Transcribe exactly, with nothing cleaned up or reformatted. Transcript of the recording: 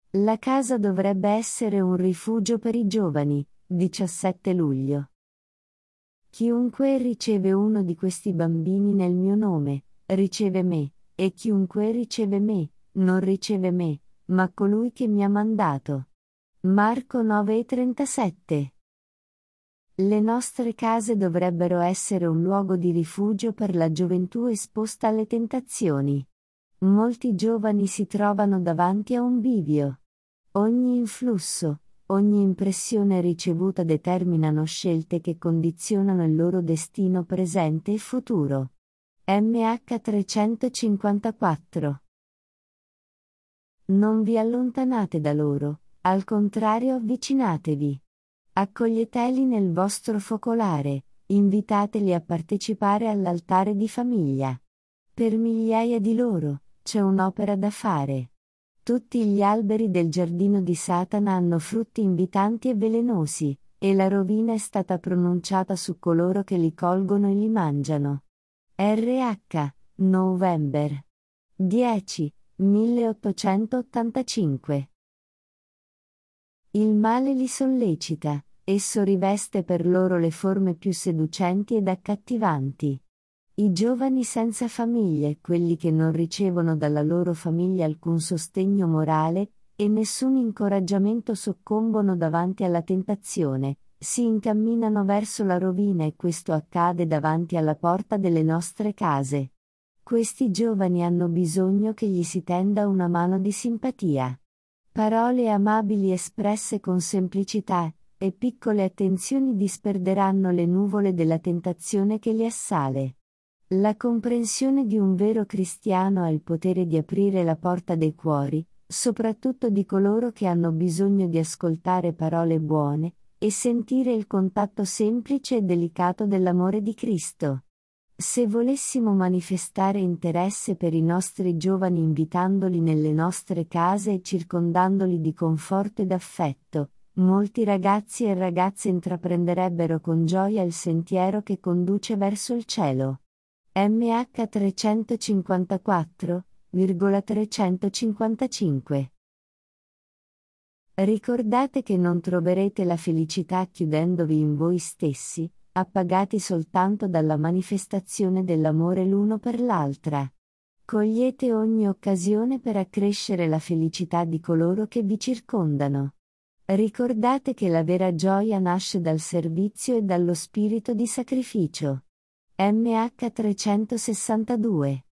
La casa dovrebbe essere un rifugio per i giovani. diciassette luglio. Chiunque riceve uno di questi bambini nel mio nome, riceve me, e chiunque riceve me, non riceve me, ma colui che mi ha mandato. Marco nove e trentasette. Le nostre case dovrebbero essere un luogo di rifugio per la gioventù esposta alle tentazioni. Molti giovani si trovano davanti a un bivio. Ogni influsso, ogni impressione ricevuta determinano scelte che condizionano il loro destino presente e futuro. M H trecentocinquantaquattro. Non vi allontanate da loro, al contrario avvicinatevi. Accoglieteli nel vostro focolare, invitateli a partecipare all'altare di famiglia. Per migliaia di loro, c'è un'opera da fare. Tutti gli alberi del giardino di Satana hanno frutti invitanti e velenosi, e la rovina è stata pronunciata su coloro che li colgono e li mangiano. R H, November dieci, milleottocentottantacinque. Il male li sollecita, esso riveste per loro le forme più seducenti ed accattivanti. I giovani senza famiglie, quelli che non ricevono dalla loro famiglia alcun sostegno morale, e nessun incoraggiamento soccombono davanti alla tentazione, si incamminano verso la rovina e questo accade davanti alla porta delle nostre case. Questi giovani hanno bisogno che gli si tenda una mano di simpatia. Parole amabili espresse con semplicità, e piccole attenzioni disperderanno le nuvole della tentazione che li assale. La comprensione di un vero cristiano ha il potere di aprire la porta dei cuori, soprattutto di coloro che hanno bisogno di ascoltare parole buone, e sentire il contatto semplice e delicato dell'amore di Cristo. Se volessimo manifestare interesse per i nostri giovani invitandoli nelle nostre case e circondandoli di conforto ed affetto, molti ragazzi e ragazze intraprenderebbero con gioia il sentiero che conduce verso il cielo. M H trecentocinquantaquattro, trecentocinquantacinque. Ricordate che non troverete la felicità chiudendovi in voi stessi, appagati soltanto dalla manifestazione dell'amore l'uno per l'altra. Cogliete ogni occasione per accrescere la felicità di coloro che vi circondano. Ricordate che la vera gioia nasce dal servizio e dallo spirito di sacrificio. M H trecentosessantadue.